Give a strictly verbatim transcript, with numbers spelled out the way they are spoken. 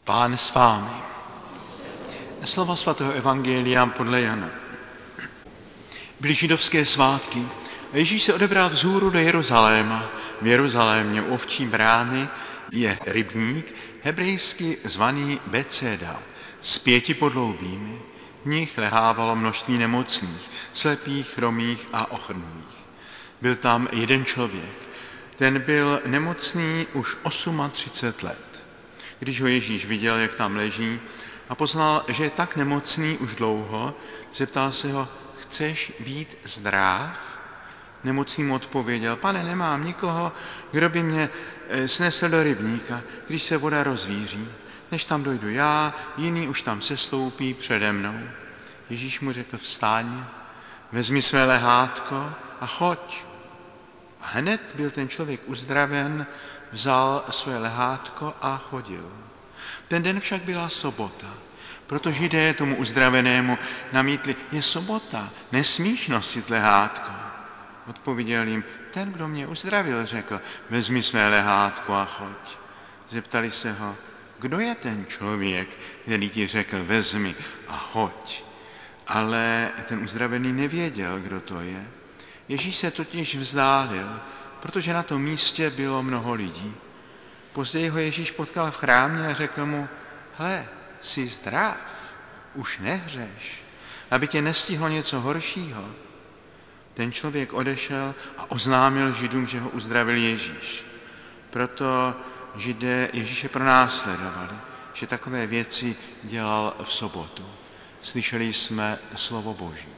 Pán s vámi. Slova svatého evangelia podle Jana. Byly židovské svátky a Ježíš se odebral vzhůru do Jeruzaléma. V Jeruzalémě u ovčí brány je rybník, hebrejsky zvaný Beceda, s pěti podloubími. V nich lehávalo množství nemocných, slepých, chromých a ochrnulých. Byl tam jeden člověk. Ten byl nemocný už třicet osm let. Když ho Ježíš viděl, jak tam leží, a poznal, že je tak nemocný už dlouho, zeptal se ho: chceš být zdrav? Nemocný mu odpověděl: pane, nemám nikoho, kdo by mě snesl do rybníka, když se voda rozvíří. Než tam dojdu já, jiný už tam sestoupí přede mnou. Ježíš mu řekl: vstaň, vezmi své lehátko a choď. A hned byl ten člověk uzdraven, vzal své lehátko a chodil. Ten den však byla sobota, proto Židé tomu uzdravenému namítli: je sobota, nesmíš nosit lehátko. Odpověděl jim: ten, kdo mě uzdravil, řekl: vezmi své lehátko a choď. Zeptali se ho: kdo je ten člověk, který ti řekl: vezmi a choď? Ale ten uzdravený nevěděl, kdo to je. Ježíš se totiž vzdálil, protože na tom místě bylo mnoho lidí. Později ho Ježíš potkal v chrámě a řekl mu: hle, jsi zdrav, už nehřeš, aby tě nestihlo něco horšího. Ten člověk odešel a oznámil Židům, že ho uzdravil Ježíš. Proto Židé Ježíše pronásledovali, že takové věci dělal v sobotu. Slyšeli jsme slovo Boží.